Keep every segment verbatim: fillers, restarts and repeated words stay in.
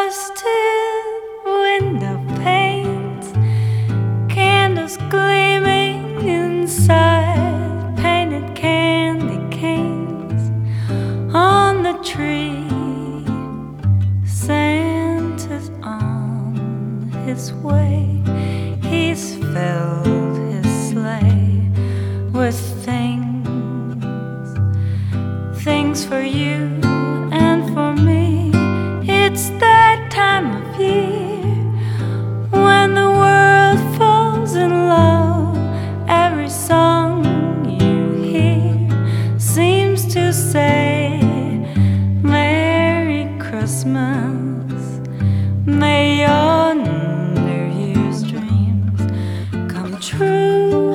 frosted window panes, candles gleaming inside, painted candy canes on the tree. Santa's on his way, he's filled his sleigh with things, things for you and for me. It's that time of year when the world falls in love. Every song you hear seems to say, Merry Christmas, may your New Year's dreams come true.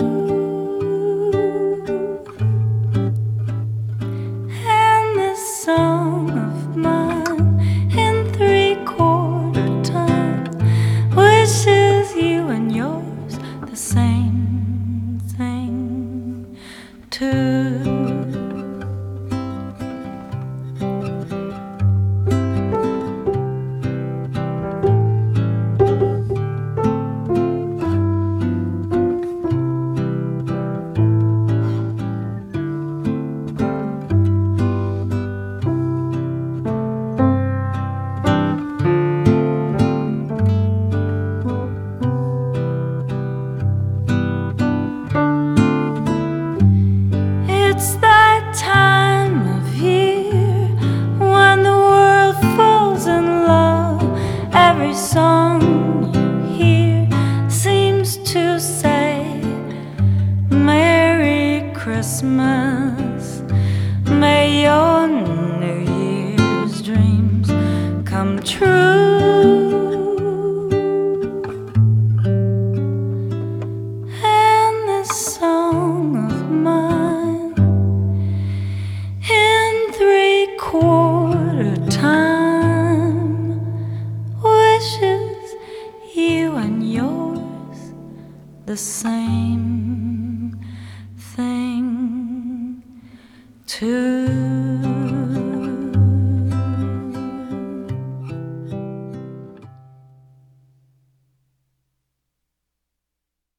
And this song of mine in three-quarter time wishes you and yours the same thing too. It's that time of year when the world falls in love. Every song you hear seems to say, Merry Christmas, may your New Year's dreams come true. And this song of mine in three-quarter time wishes you and yours the same thing too.